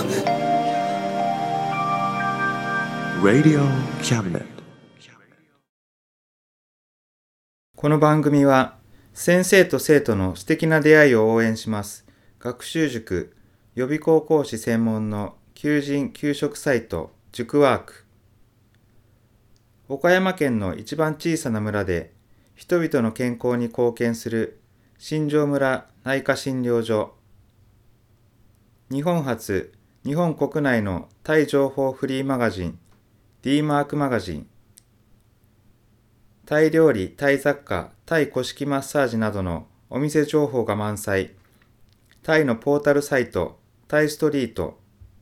Radio Cabinet。 この番組は先生と生徒の素敵な出会いを応援します学習塾予備校講師専門の求人・求職サイト塾ワーク。岡山県の一番小さな村で人々の健康に貢献する新庄村内科診療所。日本初、日本国内のタイ情報フリーマガジン D マークマガジン。タイ料理、タイ雑貨、タイ古式マッサージなどのお店情報が満載。タイのポータルサイト、タイストリート。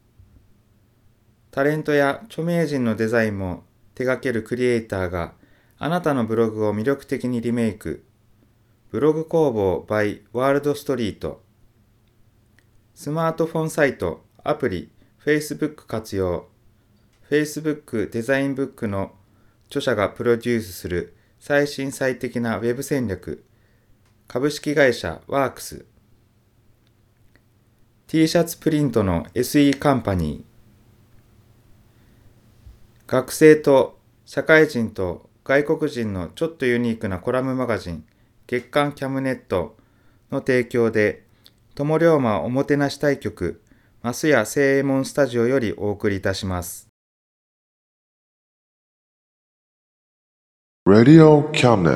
タレントや著名人のデザインも手掛けるクリエイターがあなたのブログを魅力的にリメイク。ブログ工房 by ワールドストリート。スマートフォンサイト、アプリ、Facebook 活用。Facebook デザインブックの著者がプロデュースする最新最適なウェブ戦略。株式会社ワークス。T シャツプリントの SE カンパニー。学生と社会人と外国人のちょっとユニークなコラムマガジン月刊キャムネットの提供で友龍馬おもてなし対局増屋正右衛門スタジオよりお送りいたします。 Radio Cabinet。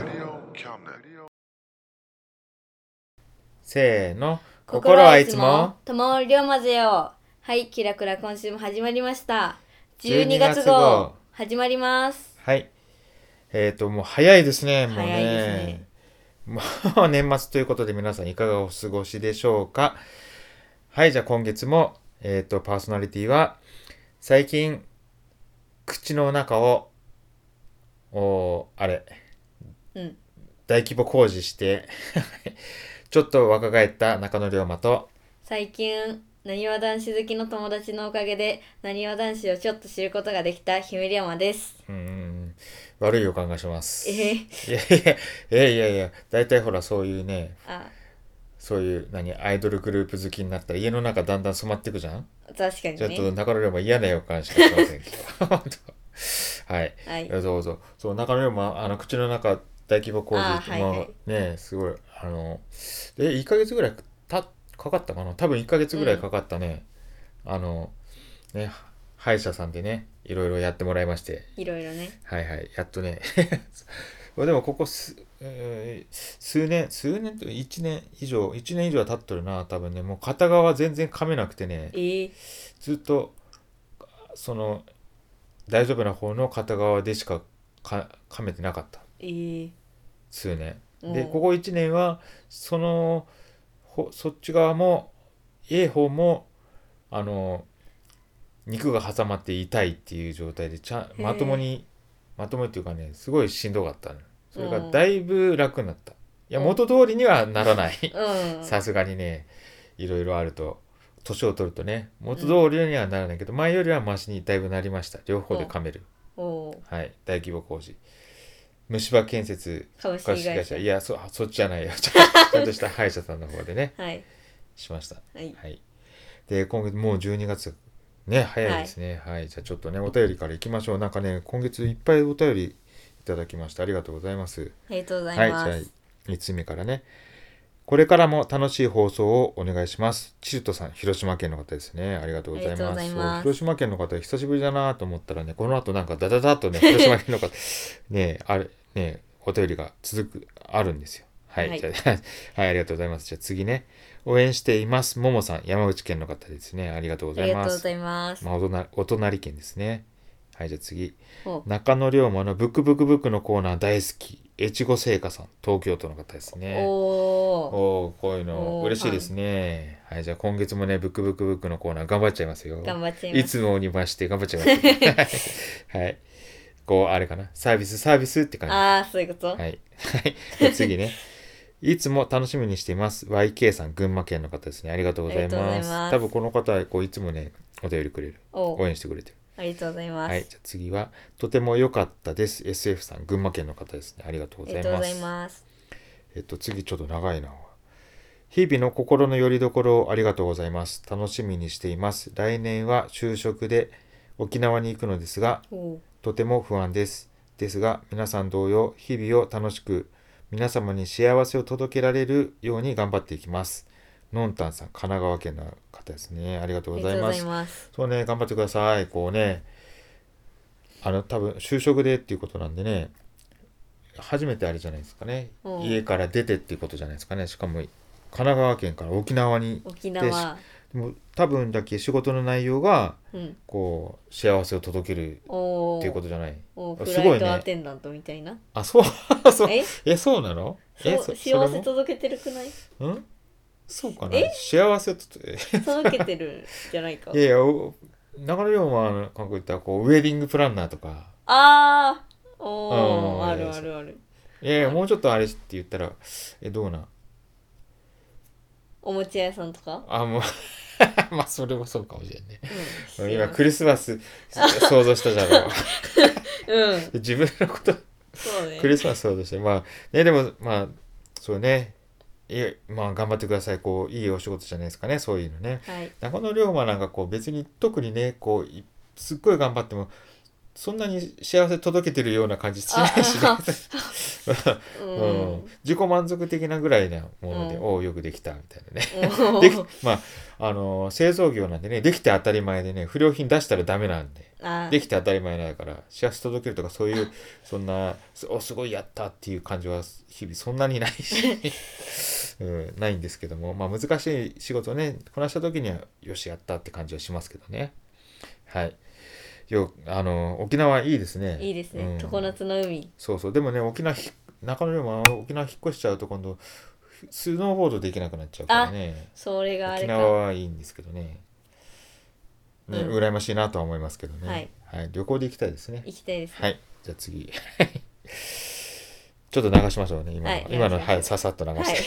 せーの、 心はいつも友龍馬ぜよ。はい、キラクラ今週も始まりました。12月号始まります。 はい。もう早いですね。もうね。 早いですね。 もう年末ということで皆さんいかがお過ごしでしょうか。はい、じゃあ今月も、パーソナリティは最近口の中を大規模工事してちょっと若返った中野龍馬と最近なにわ男子好きの友達のおかげでなにわ男子をちょっと知ることができた姫龍馬です。 悪い予感がします。いやだいたいほらそういうね、そういうアイドルグループ好きになったら家の中だんだん染まっていくじゃん。 確かにね。 ちょっと中野龍馬嫌な予感しかしませんけどはい、 はい、 どうぞ。そう中野龍馬口の中大規模工事ってもうねすごい1ヶ月ぐらいかかったかな。多分1ヶ月ぐらいかかったね。ね歯医者さんでねいろいろやってもらいまして、 いろいろね。 はいやっとねでもここ数年と1年以上は経っとるな。多分ねもう片側全然噛めなくてね、ずっとその大丈夫な方の片側でしか噛めてなかった、数年で、ここ1年はそっち側も方も肉が挟まって痛いっていう状態でまともっていうかねすごいしんどかった、それがだいぶ楽になった。いや元通りにはならないさすがにねいろいろあると年を取るとね元通りにはならないけど、前よりはマシにだいぶなりました。両方で噛める。はい、大規模工事虫歯建設株式会社、いやそっちじゃないよちゃんとした歯医者さんの方でね、しました。で今月もう12月ね早いですね。じゃあちょっとねお便りからいきましょう。なんかね今月いっぱいお便りいただきました。ありがとうございます。 ありがとうございます。 じゃあ2つ目からね、これからも楽しい放送をお願いします。チルトさん、広島県の方ですね。ありがとうございます。そう広島県の方久しぶりだなと思ったらね、この後なんかダダダッとね広島県の方ねお便りがあるんですよ。じゃあありがとうございます。じゃあ次ね、応援しています。ももさん、山口県の方ですね。ありがとうございます。 ありがとうございます。 お隣県ですね。じゃあ次、中野龍馬のブクブクブクのコーナー大好き、越後製菓さん、東京都の方ですね。こういうの嬉しいですね。じゃあ今月もねブクブクブクのコーナー頑張っちゃいますよ。 頑張っちゃいます。 いつもにまして頑張っちゃいますこうあれかな、サービスって感じ。 そういうこと。 次ね、いつも楽しみにしています。YK さん、群馬県の方ですね。ありがとうございます。多分この方はいつもねお便りくれる、応援してくれてる。 ありがとうございます。 じゃあ次はとても良かったです。 SF さん、群馬県の方ですね。ありがとうございます。次ちょっと長いな。 日々の心の拠り所をありがとうございます。楽しみにしています。来年は就職で沖縄に行くのですが、とても不安です。ですが、皆さん同様、日々を楽しく、皆様に幸せを届けられるように頑張っていきます。のんたんさん、神奈川県の方ですね。ありがとうございます。そうね、頑張ってください。こうね、多分就職でっていうことなんでね、初めてあれじゃないですかね。家から出てっていうことじゃないですかね。しかも神奈川県から沖縄に行ってでも多分だけ仕事の内容が、こう幸せを届けるっていうことじゃない。 すごいね。フライトアテンダントみたいな。 あ、そうそうなの？ 幸せ届けてるくない？ そうかな。幸せ届けてるじゃないか。 いや長野龍馬の韓国言ったらこうウェディングプランナーとか。 ある。 もうちょっとあれって言ったらどうな？ おもちゃ屋さんとか？ もうまあそれもそうかもしれんね。今クリスマス想像したじゃろ。自分のこと、クリスマス想像して、でもそうね。頑張ってください。こういいお仕事じゃないですかね。そういうのね。中野龍馬なんかこう別に特にねこうすっごい頑張ってもそんなに幸せ届けてるような感じしないしね。自己満足的なぐらいなもので、よくできたみたいなね。製造業なんでね、できて当たり前でね、不良品出したらダメなんで、できて当たり前だから幸せ届けるとかそういうそんなすごいやったっていう感じは日々そんなにないし、ないんですけども、難しい仕事をねこなした時にはよしやったって感じはしますけどね。はい。沖縄いいですね。 いいですね。常夏の海。 そうでもね中野龍馬は沖縄引っ越しちゃうと今度スノーボードできなくなっちゃうからね。 それがあれか。 沖縄はいいんですけどね。羨ましいなとは思いますけどね。はい。旅行で行きたいですね。 行きたいですね。 はい。じゃあ次。ちょっと流しましょうね。今のささっと流して。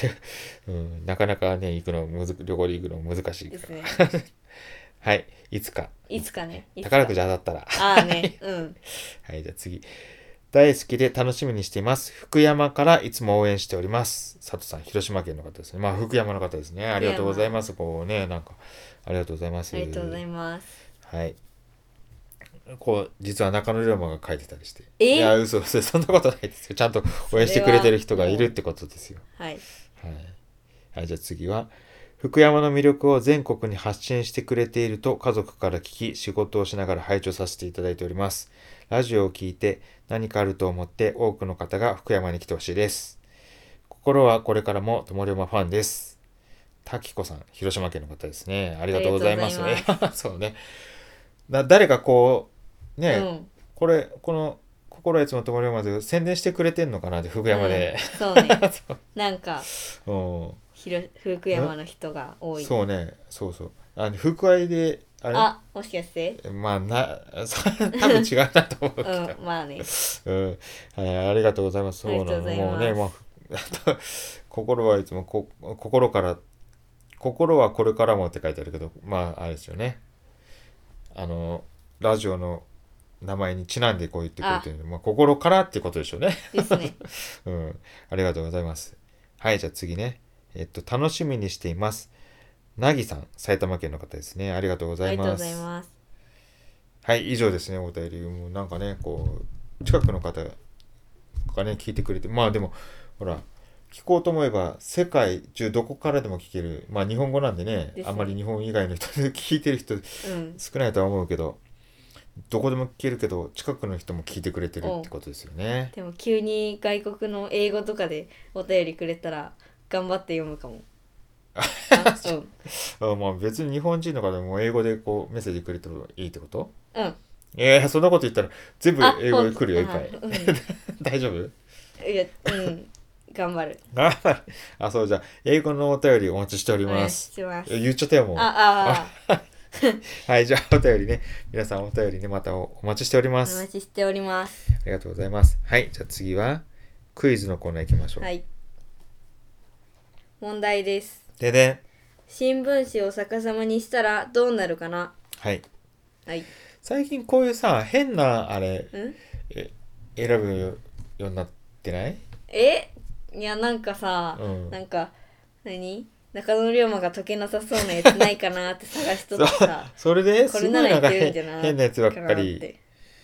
なかなかね旅行で行くの難しいから。はい。いつかね。 宝くじ当たったら。はい。じゃあ次。大好きで楽しみにしています。福山からいつも応援しております。佐藤さん、広島県の方ですね。福山の方ですね。ありがとうございます。こうね、ありがとうございます。 ありがとうございます。 はい。実は中野龍馬が書いてたりして。いや、嘘、そんなことないですよ。ちゃんと応援してくれてる人がいるってことですよ。 はい。 はい。じゃあ次は。福山の魅力を全国に発信してくれていると家族から聞き、仕事をしながら拝聴させていただいております。ラジオを聞いて何かあると思って多くの方が福山に来てほしいです。心はこれからもともりょまファンです。滝子さん、広島県の方ですね。ありがとうございます。そうね。誰かこう、ね、この心はいつもともりょまで宣伝してくれてんのかなって福山で。 そうね。なんか。福山の人が多い。 そうね。福愛でもしかして多分違うなと思うけど。ありがとうございます。そうなの。もうね、心はいつも心はこれからもって書いてあるけど、あれですよね。ラジオの名前にちなんでこう言ってくれてるので、心からってことでしょうね。 ですね。 ありがとうございます。はい、じゃあ次ね。楽しみにしています。なぎさん、埼玉県の方ですね。ありがとうございます。 ありがとうございます。 はい、以上ですね、お便り。もうなんかね、こう、近くの方がね、聞いてくれて、でも、ほら、聞こうと思えば、世界中どこからでも聞ける。日本語なんでね、あんまり日本以外の人で聞いてる人少ないとは思うけど、どこでも聞けるけど、近くの人も聞いてくれてるってことですよね。 でも急に外国の英語とかでお便りくれたら、頑張って読むかも。 別に日本人の方でも英語でこうメッセージくれてもいいってこと？そんなこと言ったら全部英語で来るよいっぱい。大丈夫？ いや、頑張る。 そうじゃあ英語のお便りお待ちしております。言っちゃったよもう。はい、じゃあお便りね、皆さんお便りねまたお待ちしております。 お待ちしております。 ありがとうございます。はい、じゃあ次はクイズのコーナー行きましょう。 はい。問題です。新聞紙を逆さまにしたらどうなるかな。 はい。最近こういうさ変なあれ選ぶようになってない？ いやなんかさ、 うんなんか中野龍馬が解けなさそうなやつないかなって探しとってさそれでこれならいすごいなんかけるんじゃない変なやつばっかかなっり、 て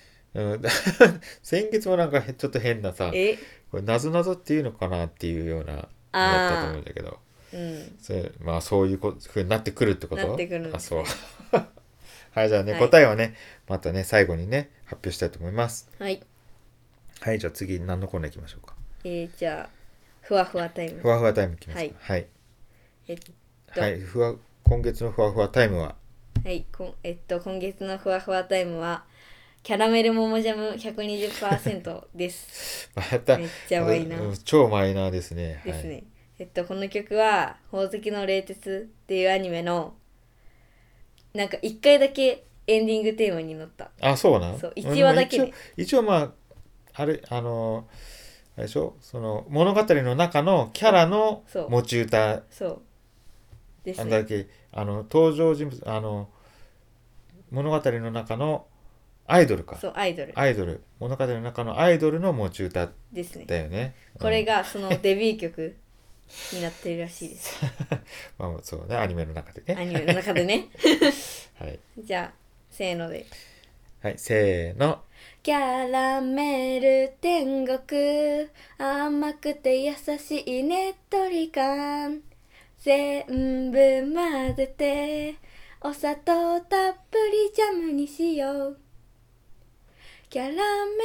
先月もなんかちょっと変なさ、 えこれなぞなぞっていうのかなっていうようなだったと思うんだけど、 うんまあそういう風になってくるってことなってくるんですねあ、そうはいじゃあね、 はい答えをねまたね最後にね発表したいと思います。 はいはいじゃあ次何のコーナー行きましょうか。 じゃあふわふわタイムふわふわタイムいきますか。はいえっはい、今月のふわふわタイムははい今月のふわふわタイムはキャラメル桃ジャム 120% ですまためっちゃマイナーうん超マイナーですね。 ですね、この曲は「ほおずきの冷徹」っていうアニメのなんか1回だけエンディングテーマに乗った。 あ、そうなん。 そう1話だけね。 一応まああれあれでしょ、その物語の中のキャラのそう持ち歌そうですなんだっね。 け、登場人物物語の中のアイドルか。 そうアイドル物語の中のアイドルの持ち歌ですね。 だよね。 これがそのデビュー曲になってるらしいです。 まあそうね、アニメの中でね。 アニメの中でね。 はいじゃあせーので。 はい、せーの。 キャラメル天国甘くて優しいねっとり感全部混ぜてお砂糖たっぷりジャムにしようキャラメル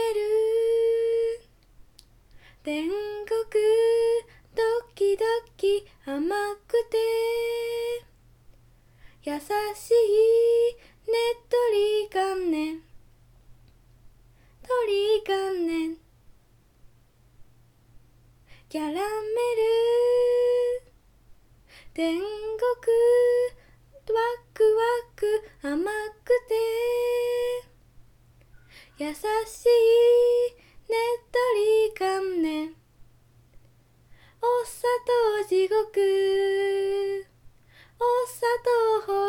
天国ドキドキ甘くて優しいねっとり感ね鳥観念キャラメル天国ワクワク甘くて優しいねっとり観念お砂糖地獄お砂糖法は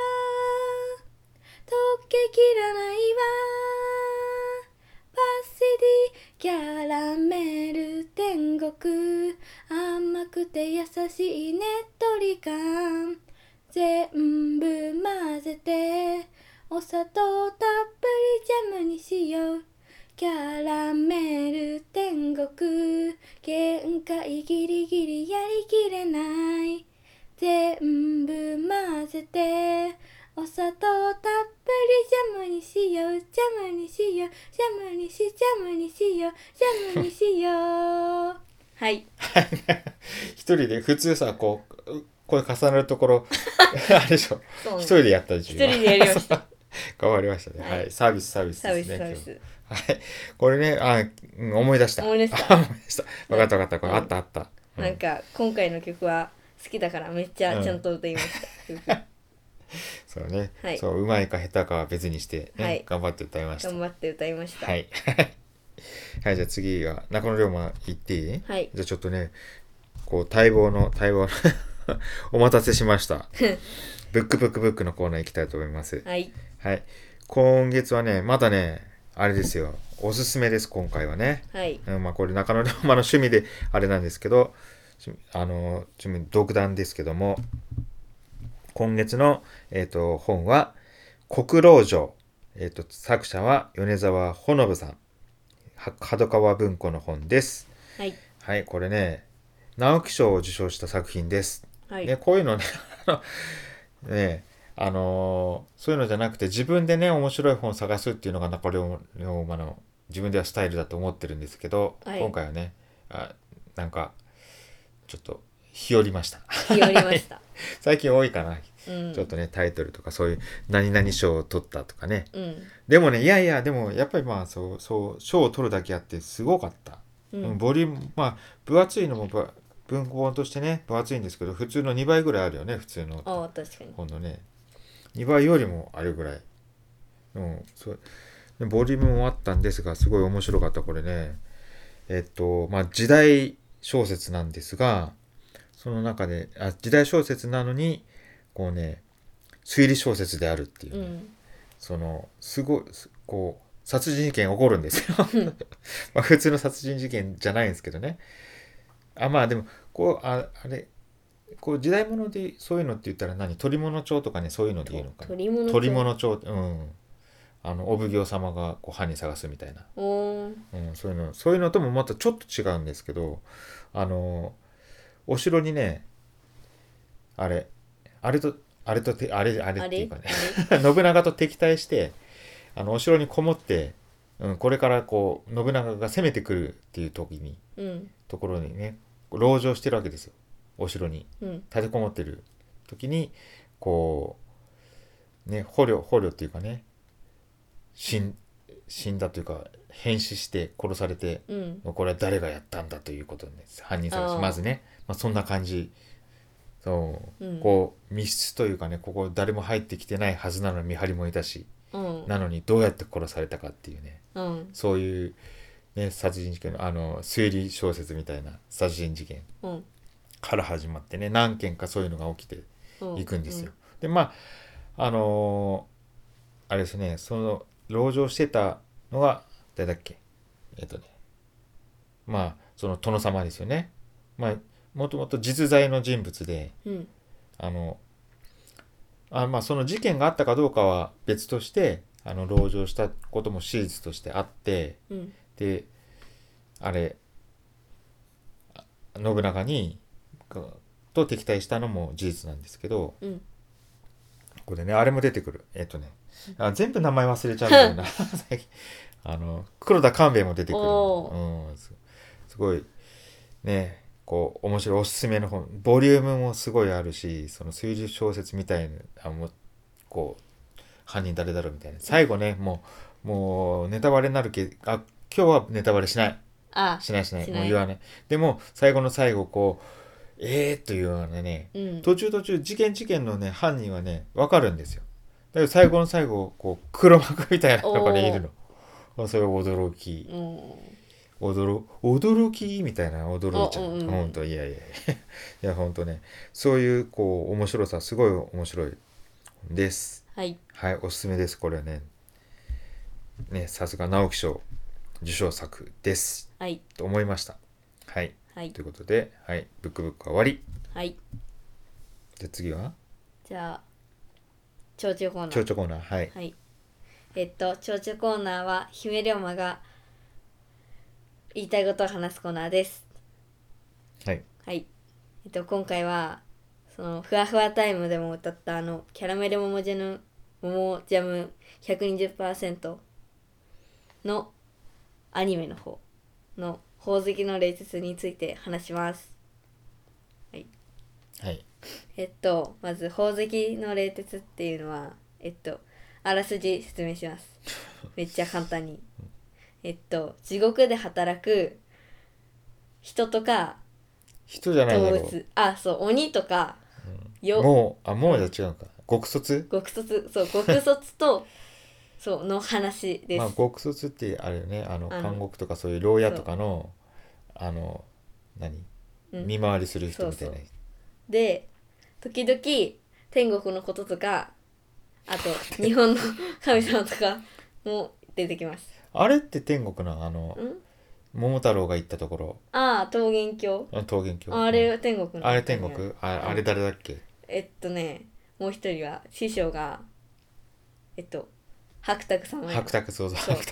溶けきらないわパセリキャラメル天国甘くて優しいねっとり感全部混ぜてお砂糖たっぷりジャムにしようキャラメル天国限界ギリギリやりきれない全部混ぜてお砂糖たっぷりジャムにしようジャムにしようジャムにしようジャムにしようはい一人で普通さこう声重なるところあれでしょ、一人でやったでしょ。 一人でやりました変わりましたね。はい、サービスですね。 サービスはい、これね、思い出した。 思い出した思い出した。分かった分かった。これあったあった。 なんか今回の曲は好きだからめっちゃちゃんと歌いました、 そうね、 はいそう上手いか下手かは別にしてね、 はい頑張って歌いました。 頑張って歌いましたはいはい、じゃあ次は中野龍馬行っていい？ はいじゃあちょっとね、こう待望のお待たせしましたブックのコーナー行きたいと思います。 はいはい、今月はねまだねあれですよ、おすすめです今回はね。 はいまあこれ中野龍馬の趣味であれなんですけど、趣味独断ですけども、今月の、本は国老城、作者は米沢ほのぶさん、角川文庫の本です。 はいはい、これね直木賞を受賞した作品です。 はいね、こういうのねねそういうのじゃなくて自分でね面白い本を探すっていうのが中野龍馬の自分ではスタイルだと思ってるんですけど、 はい今回はねなんかちょっと日和りました日和りました最近多いかな、 うんちょっとねタイトルとかそういう何々賞を取ったとかね。 うんでもねいやでもやっぱりまあそう賞を取るだけあってすごかった、 うんボリュームまあ分厚いのも文庫本としてね分厚いんですけど普通の2倍ぐらいあるよね、普通のああ確かに本のね2倍よりもあるぐらい、そうでボリュームもあったんですがすごい面白かった。これねまあ時代小説なんですが、その中で時代小説なのにこうね推理小説であるっていう、ねそのすごいこう殺人事件起こるんですよまあ普通の殺人事件じゃないんですけどね、 まあでもこうあれこう時代物でそういうのって言ったら鳥物帳とかね、そういうので言うのかな。鳥物帳、お奉行様がこう犯人探すみたいな、そういうのともまたちょっと違うんですけど、お城にね、あれっていうかね信長と敵対してお城にこもって、これからこう信長が攻めてくるっていう時に、ところにね籠城してるわけですよ。お城に立てこもってる時にこうね捕虜っていうかね、死んだというか変死して殺されて、これは誰がやったんだということで、ね、犯人探しまずね、そんな感じ。そう、こう密室というかね、ここ誰も入ってきてないはずなのに見張りもいたし、なのにどうやって殺されたかっていうね、そういうね殺人事件の推理小説みたいな殺人事件から始まってね、何件かそういうのが起きていくんですよ。でまああれですね、その籠城してたのが誰だっけ、まあその殿様ですよね。まあもともと実在の人物で、まあその事件があったかどうかは別として、籠城したことも史実としてあって、であれ信長と敵対したのも事実なんですけど、ここでねあれも出てくる。全部名前忘れちゃうんだよな最近黒田官兵衛も出てくる。すごいね、こう面白いおすすめの本、ボリュームもすごいあるし、その推理小説みたいなこう犯人誰だろうみたいな、最後ねもうネタバレになる今日はネタバレしないしないもう言わない。でも最後の最後こうというようなね、途中事件のね犯人はね分かるんですよ。だけど最後の最後こう黒幕みたいなのがねいるの。それは驚きみたいな、驚いちゃう。本当いや本当ね、そういうこう面白さ、すごい面白いです。はい、おすすめです。これはねさすが直木賞受賞作です、と思いました。ということで、ブック終わり。じゃあ次は蝶々コーナー。 蝶々コーナー。 蝶々コーナーは姫龍馬が言いたいことを話すコーナーです。今回はそのふわふわタイムでも歌ったキャラメル桃ジャム 120% のアニメの方の宝石の冷徹について話します。まず宝石の冷徹っていうのはあらすじ説明します。めっちゃ簡単に。地獄で働く人とか人じゃないだろう。 そう鬼とか、 もうじゃ違うか。極卒とそうの話です。 極卒ってあれよね、監獄とかそういう牢屋とかの見回りする人みたいな。 で時々天国のこととか、あと日本の神様とかも出てきます。 あれって天国の桃太郎が行ったところ。 桃源郷。あれは天国の。 あれ天国？あれ誰だっけ？ もう一人は師匠が白沢様。 白沢そう。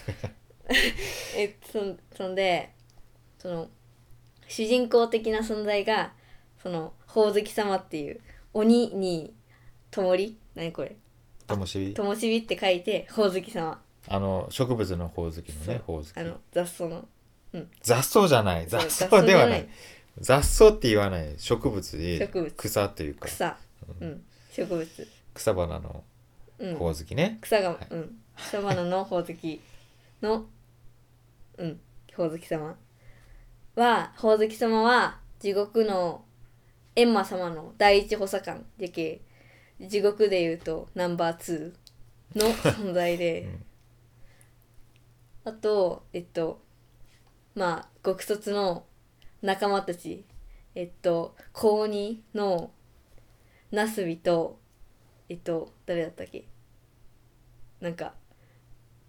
そんでその主人公的な存在がそのほおずき様っていう鬼にともり、何これ？ともしびって書いてほおずき様。 植物のほおずきのね、ほおずき。 雑草の。 雑草じゃない。雑草ではない。雑草って言わない。植物で草というか。 植物。 草花のほおずきね。 草花のほおずきのほおずき様は地獄の閻魔様の第一補佐官でけ、地獄でいうとナンバー2の存在で、あと極卒の仲間たち、高2のナスビと誰だったっけ、なんか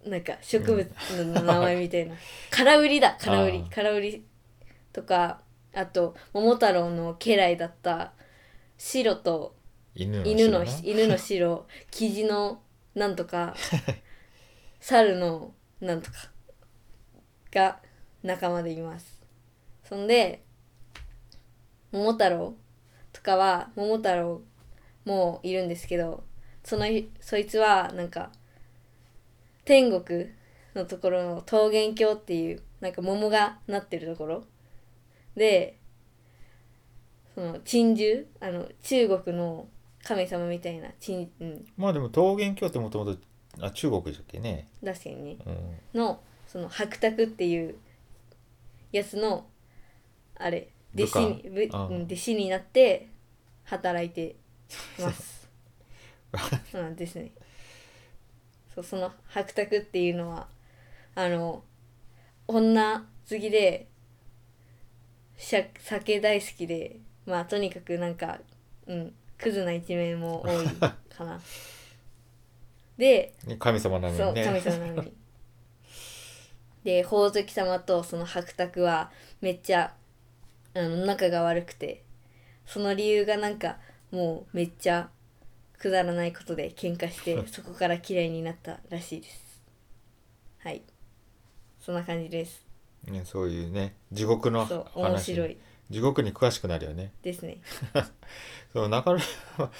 植物の名前みたいな空売りとか、 あと桃太郎の家来だった白と犬犬の白キジのなんとか猿のなんとかが仲間でいます。そんで桃太郎とかは桃太郎もいるんですけど、そいつはなんか天国のところの桃源郷っていうなんか桃がなってるところで、その珍獣中国の神様みたいなまあでも桃源郷ってもともと中国でしたっけね。 確かにね、 うん、 のその白卓っていうやつのあれ弟子になって働いてますうんですね。その白卓っていうのは女好きで酒大好きで、まあとにかくなんかクズな一面も多いかなで神様なのにね。 そう神様なのにで宝石様とその白卓はめっちゃ仲が悪くて、その理由がなんかもうめっちゃくだらないことで喧嘩してそこから嫌いになったらしいです。はい、そんな感じです。 ね、そういうね地獄のそう話、 面白い地獄に詳しくなるよね。 ですね。 そう中野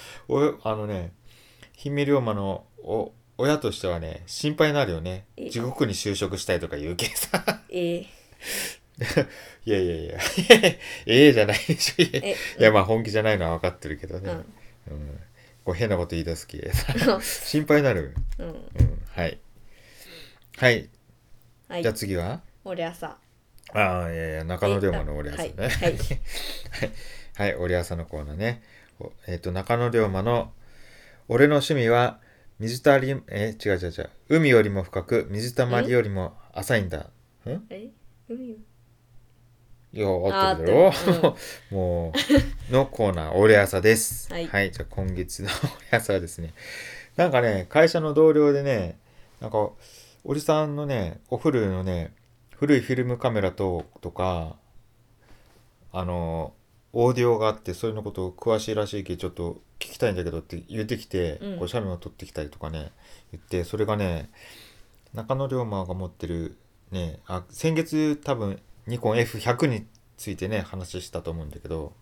姫龍馬の親としてはね心配になるよね。地獄に就職したいとか言うけさいやじゃないでしょ。いやまあ本気じゃないのは分かってるけどね、こう変なこと言い出す気心配になる、はいはい、じゃあ次は俺朝中野龍馬の俺朝ね。はい、俺朝のコーナーね。中野龍馬の俺の趣味は違う海よりも深く水たまりよりも浅いんだ。 海いや合ってるだろ、もうのコーナー俺朝です。はい、じゃあ今月の俺朝はですね、なんかね会社の同僚でね、なんかおじさんのねお古のね古いフィルムカメラとかオーディオがあって、そういうのことを詳しいらしいけどちょっと聞きたいんだけどって言ってきて、こう写メを撮ってきたりとかね言って、それがね中野龍馬が持ってるね先月多分ニコン F100 についてね話したと思うんだけど、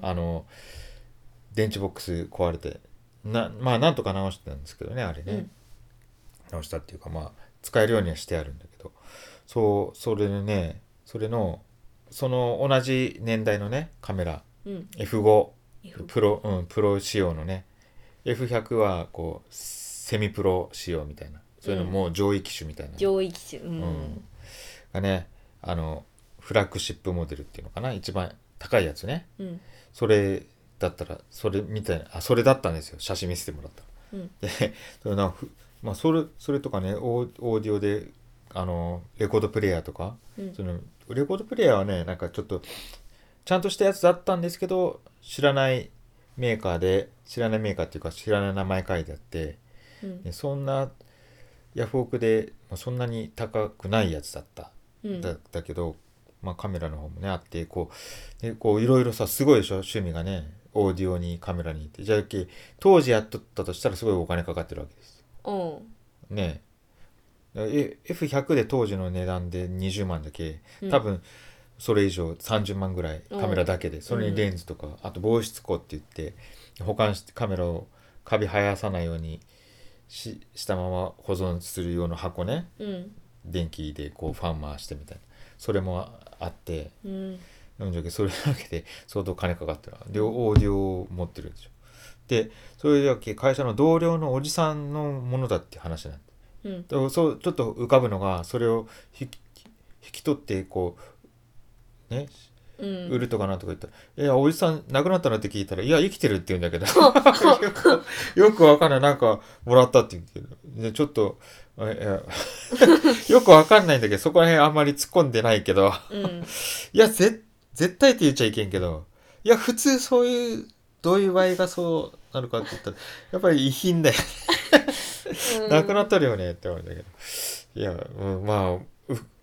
電池ボックス壊れてまあなんとか直してたんですけどねあれね、直したっていうかまあ使えるようにはしてあるんだけど、それでねその同じ年代のねカメラ、F5 プロ仕様のね F100 はこうセミプロ仕様みたいな、そういうのも上位機種みたいな、 上位機種、 がねフラッグシップモデルっていうのかな、一番高いやつね、それだったらそれみたいなそれだったんですよ、写真見せてもらった、でそれとかねオーディオでレコードプレイヤーとか、そのレコードプレイヤーはねなんかちょっとちゃんとしたやつだったんですけど、知らないメーカーっていうか知らない名前書いてあって、そんなヤフオクでそんなに高くないやつだった、だけど、カメラの方もねあって、こういろいろさすごいでしょ趣味がね、オーディオにカメラにって、じゃあ当時やっとったとしたらすごいお金かかってるわけです。ねえF100 で当時の値段で20万だけ、多分それ以上30万ぐらいカメラだけで、それにレンズとか、あと防湿庫って言って保管してカメラをカビ生やさないようにしたまま保存する用の箱ね、電気でこうファン回してみたいな、それもあって、それだけで相当金かかってる。でオーディオを持ってるんですよ。でそれだけ会社の同僚のおじさんのものだって話なんで、そうちょっと浮かぶのが、それを引き取ってこうね、売るとかなんとか言ったら、いやおじさん亡くなったのって聞いたら、いや生きてるって言うんだけどよくわかんない、なんかもらったって言うけど、ね、ちょっとよくわかんないんだけど、そこら辺あんまり突っ込んでないけど、いや絶対って言っちゃいけんけど、いや普通そういうどういう場合がそうなるかって言ったらやっぱり遺品だよねなくなったるよねって思うんだけど、いや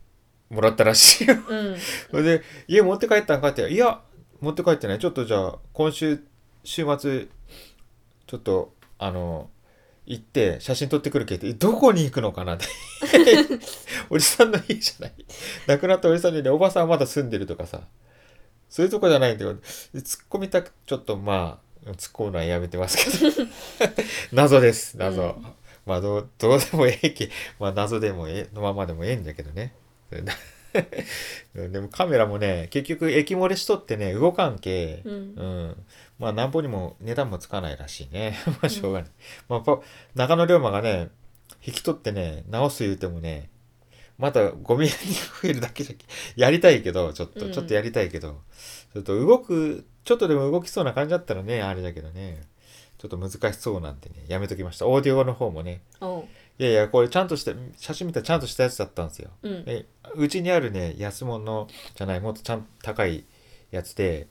もらったらしいよ。 うんそれで、家持って帰ったんかって、いや、持って帰ってない。ちょっとじゃあ、週末、ちょっと、行って写真撮ってくるけど、どこに行くのかなって。おじさんの家じゃない。亡くなったおじさんの家で、おばさんはまだ住んでるとかさ、そういうとこじゃないんだよ。突っ込みたく、ちょっとまあ、突っ込むのはやめてますけど。謎です、謎。まあどうでもええき、まあ謎でものままでもええんだけどね。でもカメラもね、結局液漏れしとってね、動かんけ、まあなんぼにも値段もつかないらしいね。まあしょうがない。まあ中野龍馬がね、引き取ってね、直す言うてもね、またゴミが増えるだけじゃ、やりたいけど、ちょっとやりたいけど、ちょっとちょっとでも動きそうな感じだったらね、あれだけどね、ちょっと難しそうなんでね、やめときました。オーディオの方もね。いやいや、これちゃんとした、写真見たらちゃんとしたやつだったんですよ。うちにあるね、安物じゃない、もっと高いやつで、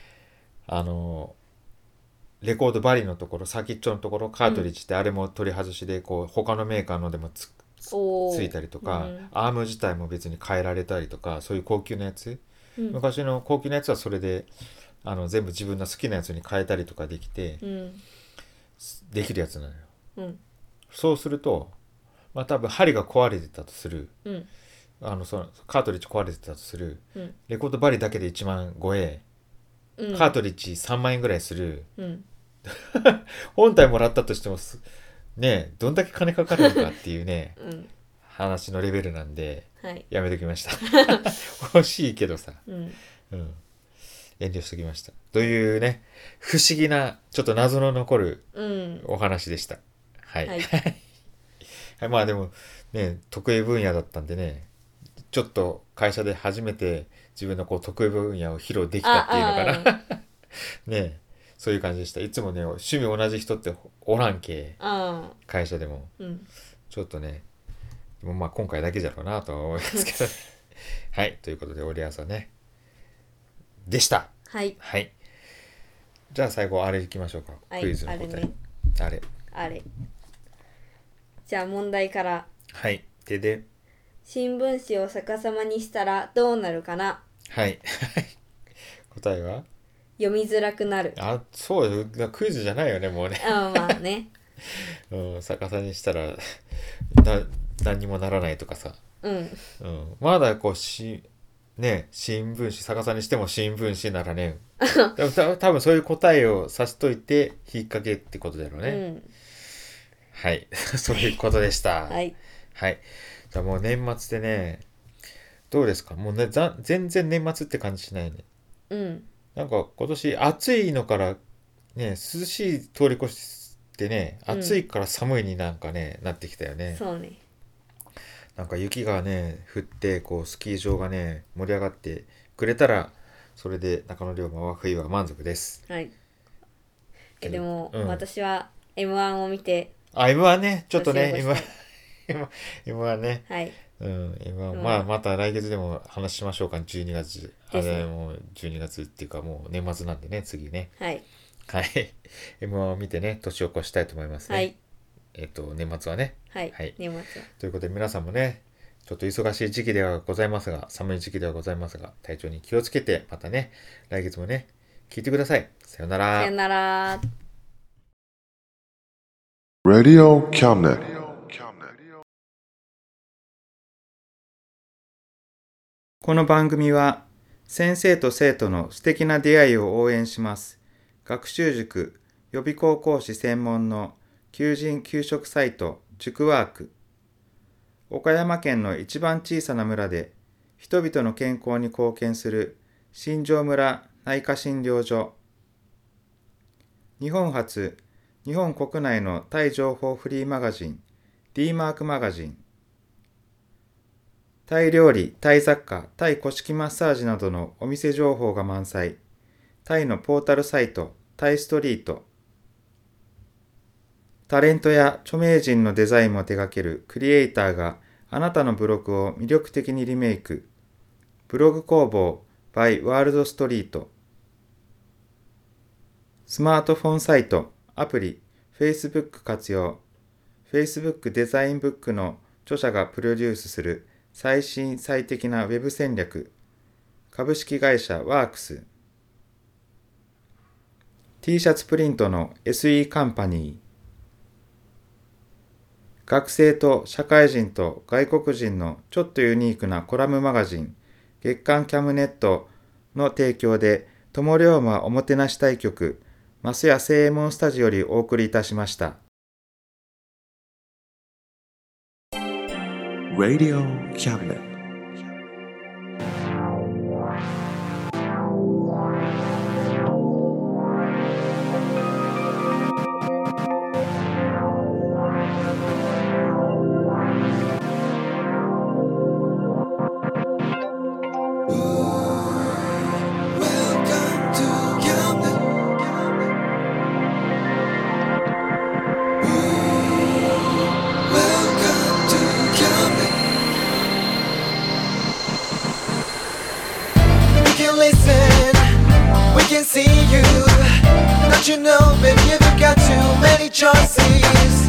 レコード針のところ、先っちょのところ、カートリッジってあれも取り外しで、こう、他のメーカーのでもついたりとか、アーム自体も別に変えられたりとか、そういう高級なやつ、昔の高級なやつはそれで全部自分の好きなやつに変えたりとかできて、できるやつなのよ。そうすると、まあ多分針が壊れてたとする、そのカートリッジ壊れてたとする、レコード針だけで1万超え、カートリッジ3万円ぐらいする、本体もらったとしてもね、どんだけ金かかるのかっていうね、話のレベルなんで、やめときました。欲しいけどさ、遠慮しときました。というね、不思議な、ちょっと謎の残るお話でした。はい。まあでもね、得意分野だったんでね、ちょっと会社で初めて自分のこう得意分野を披露できたっていうのかな。ね、そういう感じでした。いつもね、趣味同じ人っておらんけ、会社でも、ちょっとね、でもまあ今回だけじゃろうなとは思いますけど。はい、ということで、オリアさね、でした。はい。じゃあ最後、あれいきましょうか。クイズの答え。 あれ。じゃあ問題から。 はい。で。 新聞紙を逆さまにしたらどうなるかな。 はい。答えは読みづらくなる。 そうよ。クイズじゃないよね、もうね。 まあね。 逆さにしたら何にもならないとかさ。まだこうね、新聞紙逆さにしても新聞紙ならね。多分そういう答えをさしといて引っ掛けってことだろうね。はい。そういうことでした。はい。じゃあもう年末でね、どうですか？もうね、全然年末って感じしないね。なんか今年暑いのからね、涼しい通り越してね、暑いから寒いになんかね、なってきたよね。 そうね。なんか雪がね、降って、こうスキー場がね、盛り上がってくれたら、それで中野龍馬は冬は満足です。はい。 でも、私は M1 を見て、 M1 ね、ちょっとね、M1 ね。はい。M1、まあ、また来月でも話しましょうか、12月。もう12月っていうか、もう年末なんでね、次ね。はい。M1 を見てね、年を越したいと思いますね。はい。年末はね。はい。年末は。ということで、皆さんもね、ちょっと忙しい時期ではございますが、寒い時期ではございますが、体調に気をつけて、またね、来月もね、聞いてください。さよなら。 さよなら。 Radio Cabinet. この番組は先生と生徒の素敵な出会いを応援します。学習塾予備高校師専門の求人・求職サイト塾ワーク。岡山県の一番小さな村で人々の健康に貢献する新庄村内科診療所。日本初、日本国内のタイ情報フリーマガジン D マークマガジン。タイ料理、タイ雑貨、タイ古式マッサージなどのお店情報が満載。タイのポータルサイト、タイストリート。タレントや著名人のデザインも手掛けるクリエイターがあなたのブログを魅力的にリメイク。ブログ工房 by ワールドストリート。スマートフォンサイト、アプリ、Facebook 活用。Facebook デザインブックの著者がプロデュースする最新最適なウェブ戦略、株式会社ワークス。T シャツプリントの SE カンパニー。学生と社会人と外国人のちょっとユニークなコラムマガジン、月刊キャムネットの提供で、友龍馬おもてなし対局、増屋正右衛門スタジオよりお送りいたしました。 Radio Cabinet. See you, don't you know, baby, you've got too many choices.